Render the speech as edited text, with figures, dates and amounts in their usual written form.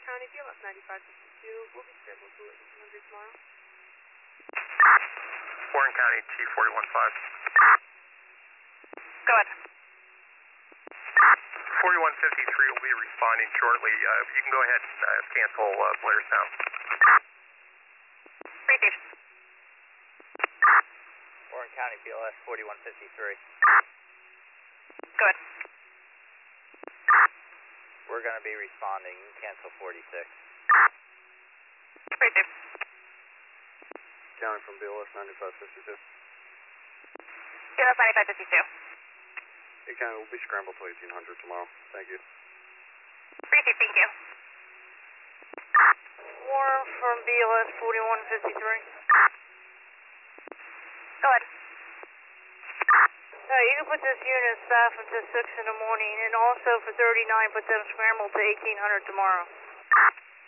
County, BLS 9552. We'll be scheduled to delivery tomorrow. Warren County, T415. Go ahead. 4153 will be responding shortly. You can go ahead and cancel Blair Sound. Received. Warren County, BLS 4153. Go ahead. We're going to be responding. Cancel 46. Received. County from BLS 9552. BLS 9552. Hey, County, we'll be scrambled to 1800 tomorrow. Thank you. Received, thank you. Warren from BLS 4153. Go ahead. You can put this unit staff until 6 in the morning, and also for 39, put them scrambled to 1800 tomorrow.